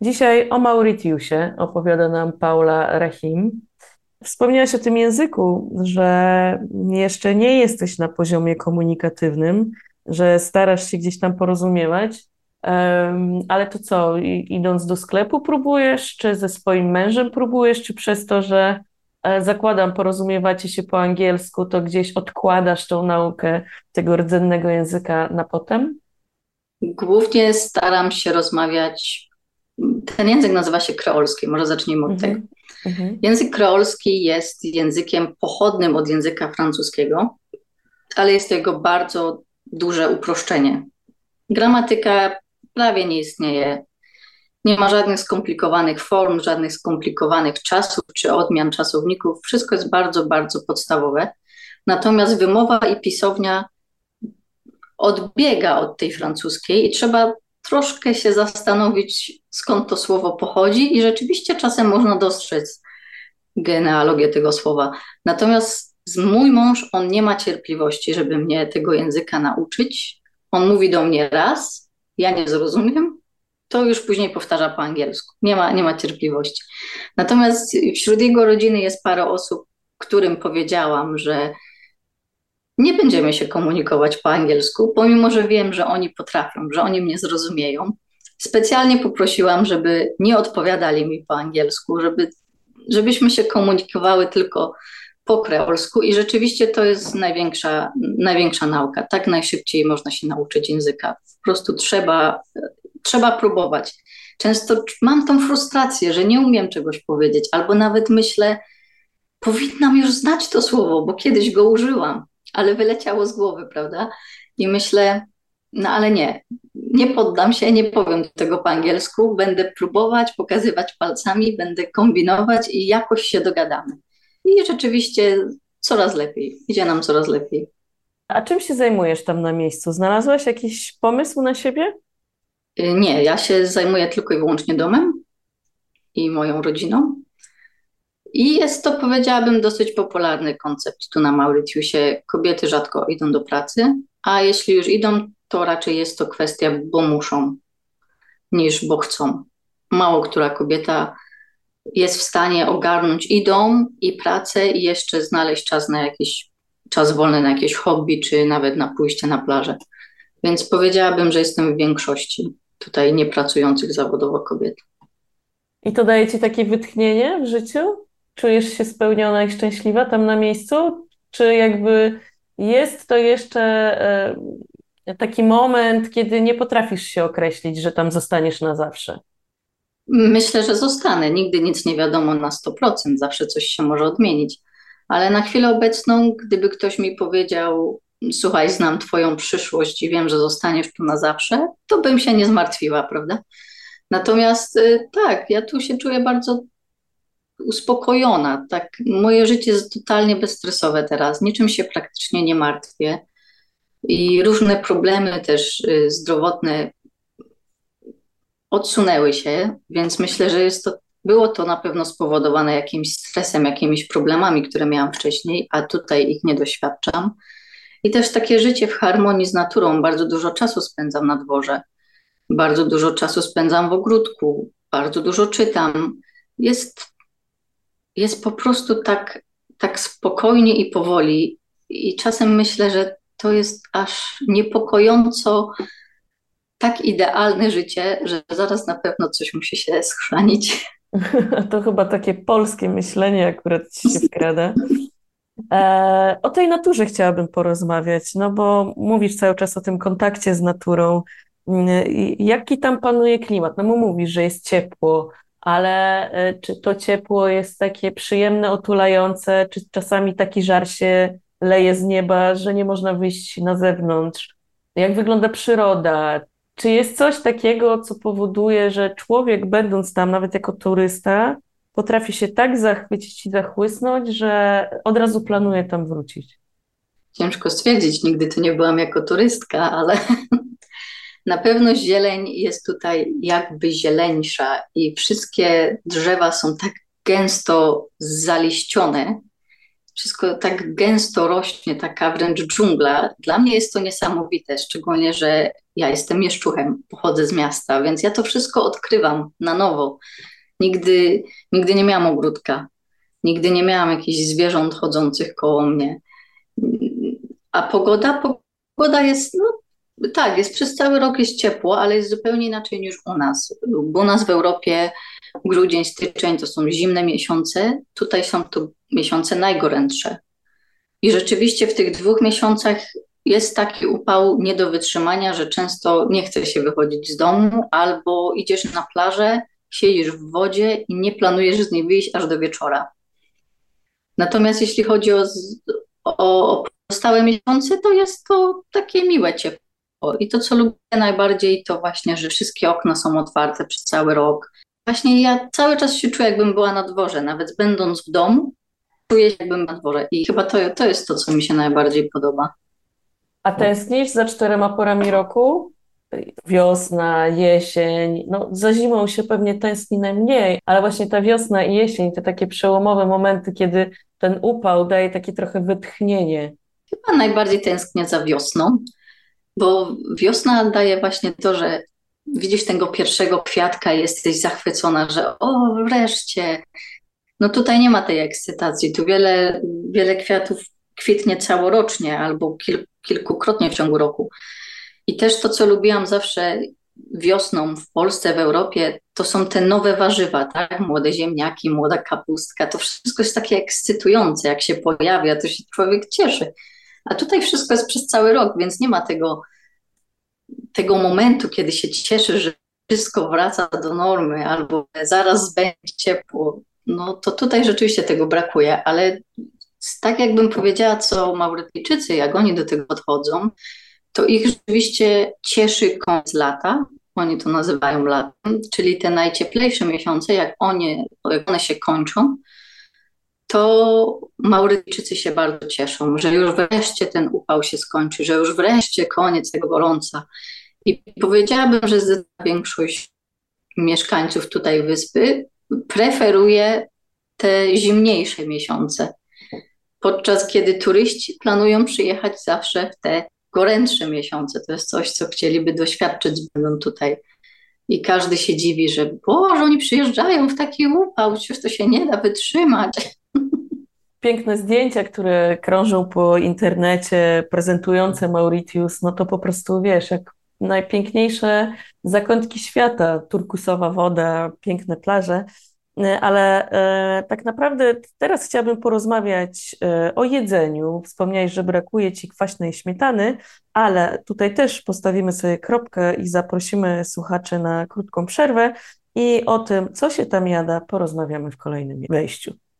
Dzisiaj o Mauritiusie opowiada nam Paula Rahim. Wspomniałaś o tym języku, że jeszcze nie jesteś na poziomie komunikatywnym, że starasz się gdzieś tam porozumiewać. Ale to co, idąc do sklepu próbujesz, czy ze swoim mężem próbujesz, czy przez to, że zakładam, porozumiewacie się po angielsku, to gdzieś odkładasz tą naukę tego rdzennego języka na potem? Głównie staram się rozmawiać. Ten język nazywa się kreolski, może zacznijmy od tego. Mhm. Mhm. Język kreolski jest językiem pochodnym od języka francuskiego, ale jest to jego bardzo duże uproszczenie. Gramatyka prawie nie istnieje. Nie ma żadnych skomplikowanych form, żadnych skomplikowanych czasów czy odmian czasowników. Wszystko jest bardzo, bardzo podstawowe. Natomiast wymowa i pisownia odbiega od tej francuskiej i trzeba troszkę się zastanowić, skąd to słowo pochodzi, i rzeczywiście czasem można dostrzec genealogię tego słowa. Natomiast mój mąż, on nie ma cierpliwości, żeby mnie tego języka nauczyć. On mówi do mnie raz, ja nie zrozumiem, to już później powtarza po angielsku. Nie ma cierpliwości. Natomiast wśród jego rodziny jest parę osób, którym powiedziałam, że nie będziemy się komunikować po angielsku, pomimo że wiem, że oni potrafią, że oni mnie zrozumieją. Specjalnie poprosiłam, żeby nie odpowiadali mi po angielsku, żebyśmy się komunikowały tylko po kreolsku, i rzeczywiście to jest największa nauka. Tak najszybciej można się nauczyć języka. Po prostu trzeba próbować. Często mam tą frustrację, że nie umiem czegoś powiedzieć, albo nawet myślę, powinnam już znać to słowo, bo kiedyś go użyłam, ale wyleciało z głowy, prawda? I myślę, no ale nie poddam się, nie powiem tego po angielsku, będę próbować, pokazywać palcami, będę kombinować i jakoś się dogadamy. I rzeczywiście coraz lepiej, idzie nam coraz lepiej. A czym się zajmujesz tam na miejscu? Znalazłaś jakiś pomysł na siebie? Nie, ja się zajmuję tylko i wyłącznie domem i moją rodziną. I jest to, powiedziałabym, dosyć popularny koncept tu na Mauritiusie. Kobiety rzadko idą do pracy, a jeśli już idą, to raczej jest to kwestia, bo muszą, niż bo chcą. Mało która kobieta jest w stanie ogarnąć i dom, i pracę, i jeszcze znaleźć czas wolny na jakieś hobby, czy nawet na pójście na plażę. Więc powiedziałabym, że jestem w większości tutaj niepracujących zawodowo kobiet. I to daje ci takie wytchnienie w życiu? Czujesz się spełniona i szczęśliwa tam na miejscu? Czy jakby jest to jeszcze taki moment, kiedy nie potrafisz się określić, że tam zostaniesz na zawsze? Myślę, że zostanę. Nigdy nic nie wiadomo na 100%, zawsze coś się może odmienić. Ale na chwilę obecną, gdyby ktoś mi powiedział, słuchaj, znam twoją przyszłość i wiem, że zostaniesz tu na zawsze, to bym się nie zmartwiła, prawda? Natomiast tak, ja tu się czuję bardzo uspokojona. Tak, moje życie jest totalnie bezstresowe teraz. Niczym się praktycznie nie martwię. I różne problemy też zdrowotne odsunęły się, więc myślę, że było to na pewno spowodowane jakimś stresem, jakimiś problemami, które miałam wcześniej, a tutaj ich nie doświadczam. I też takie życie w harmonii z naturą. Bardzo dużo czasu spędzam na dworze, bardzo dużo czasu spędzam w ogródku, bardzo dużo czytam. Jest, jest po prostu tak spokojnie i powoli. I czasem myślę, że to jest aż niepokojąco tak idealne życie, że zaraz na pewno coś musi się schrzanić. To chyba takie polskie myślenie akurat ci się wkrada. O tej naturze chciałabym porozmawiać, no bo mówisz cały czas o tym kontakcie z naturą. Jaki tam panuje klimat? No bo mówisz, że jest ciepło, ale czy to ciepło jest takie przyjemne, otulające, czy czasami taki żar się leje z nieba, że nie można wyjść na zewnątrz? Jak wygląda przyroda? Czy jest coś takiego, co powoduje, że człowiek, będąc tam nawet jako turysta, potrafi się tak zachwycić i zachłysnąć, że od razu planuje tam wrócić? Ciężko stwierdzić, nigdy tu nie byłam jako turystka, ale na pewno zieleń jest tutaj jakby zieleńsza i wszystkie drzewa są tak gęsto zaliścione wszystko tak gęsto rośnie, taka wręcz dżungla. Dla mnie jest to niesamowite, szczególnie, że ja jestem mieszczuchem, pochodzę z miasta, więc ja to wszystko odkrywam na nowo. Nigdy nie miałam ogródka, nigdy nie miałam jakichś zwierząt chodzących koło mnie. A pogoda jest, no tak, jest przez cały rok jest ciepło, ale jest zupełnie inaczej niż u nas. Bo u nas w Europie grudzień, styczeń to są zimne miesiące, tutaj są to miesiące najgorętsze. I rzeczywiście w tych 2 miesiącach jest taki upał nie do wytrzymania, że często nie chce się wychodzić z domu, albo idziesz na plażę, siedzisz w wodzie i nie planujesz z niej wyjść aż do wieczora. Natomiast jeśli chodzi o pozostałe miesiące, to jest to takie miłe ciepło. I to, co lubię najbardziej, to właśnie, że wszystkie okna są otwarte przez cały rok. Właśnie ja cały czas się czuję, jakbym była na dworze, nawet będąc w domu, czuję się, jakbym na dworze. I chyba to jest to, co mi się najbardziej podoba. A tęsknisz za 4 porami roku? Wiosna, jesień, no za zimą się pewnie tęskni najmniej, ale właśnie ta wiosna i jesień, te takie przełomowe momenty, kiedy ten upał daje takie trochę wytchnienie. Chyba najbardziej tęsknię za wiosną, bo wiosna daje właśnie to, że widzisz tego pierwszego kwiatka i jesteś zachwycona, że o, wreszcie. No tutaj nie ma tej ekscytacji. Tu wiele kwiatów kwitnie całorocznie albo kilkukrotnie w ciągu roku. I też to, co lubiłam zawsze wiosną w Polsce, w Europie, to są te nowe warzywa, tak? Młode ziemniaki, młoda kapustka. To wszystko jest takie ekscytujące. Jak się pojawia, to się człowiek cieszy. A tutaj wszystko jest przez cały rok, więc nie ma tego momentu, kiedy się cieszy, że wszystko wraca do normy albo zaraz będzie ciepło. No to tutaj rzeczywiście tego brakuje, ale tak jakbym powiedziała, co Maurytyjczycy, jak oni do tego podchodzą, to ich rzeczywiście cieszy koniec lata, oni to nazywają latem, czyli te najcieplejsze miesiące, jak one się kończą, to Maurytyjczycy się bardzo cieszą, że już wreszcie ten upał się skończy, że już wreszcie koniec tego gorąca. I powiedziałabym, że zdecydowana większość mieszkańców tutaj wyspy preferuje te zimniejsze miesiące, podczas kiedy turyści planują przyjechać zawsze w te gorętsze miesiące. To jest coś, co chcieliby doświadczyć, będą tutaj. I każdy się dziwi, że Boże, oni przyjeżdżają w taki upał, przecież to się nie da wytrzymać. Piękne zdjęcia, które krążą po internecie, prezentujące Mauritius, no to po prostu wiesz, jak najpiękniejsze zakątki świata, turkusowa woda, piękne plaże, ale tak naprawdę teraz chciałabym porozmawiać o jedzeniu. Wspomniałeś, że brakuje Ci kwaśnej śmietany, ale tutaj też postawimy sobie kropkę i zaprosimy słuchaczy na krótką przerwę i o tym, co się tam jada, porozmawiamy w kolejnym wejściu.